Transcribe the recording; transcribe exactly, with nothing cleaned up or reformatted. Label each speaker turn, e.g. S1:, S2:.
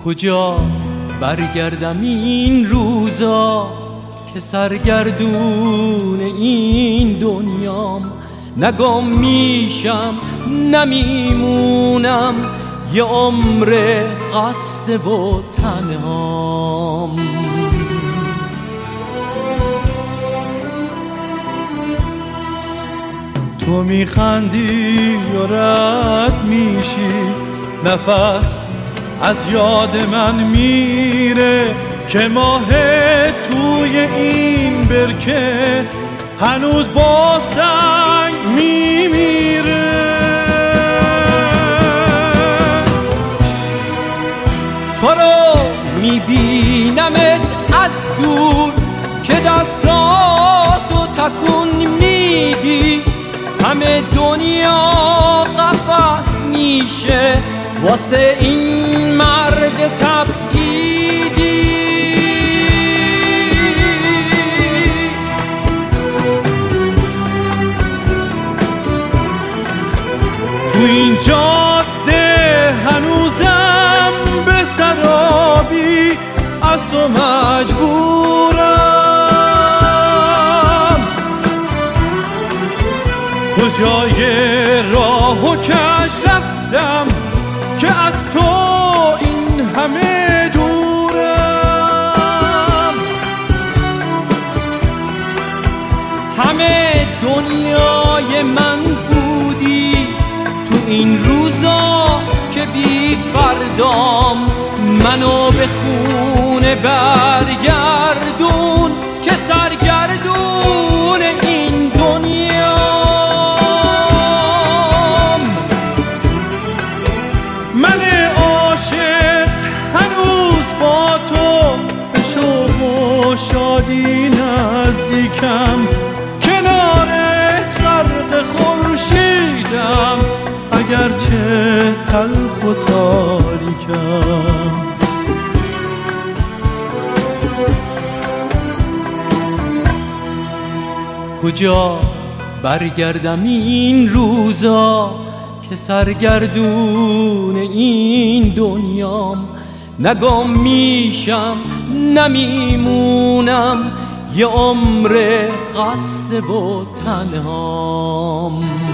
S1: کجا برگردم این روزا که سرگردون این دنیام، نگم میشم نمیمونم یه عمر خسته و تنهام.
S2: تو میخندی یا رد میشی، نفس از یاد من میره که ماه توی این برکه هنوز با سنگ میمیره.
S1: تو رو میبینمت از دور که دستاتو تکون میدی، همه دنیا قفس میشه واسه این مرد تبعیدی.
S2: تو این جاده هنوزم به سرابی از تو مجبورم، کجای راه و کش رفتم که از تو این همه دورم.
S1: همه دنیای من بودی تو این روزا که بی فردام، منو به خونه برگردون که سرگردون این دنیام.
S2: من عاشق هنوز با تو به شوق و شادی نزدیکم، کنارت غرق خورشیدم اگرچه تلخ و تاریکم.
S1: کجا برگردم این روزا که سرگردون این دنیام، نگم میشم نمیمونم یه عمر خسته و تنهام.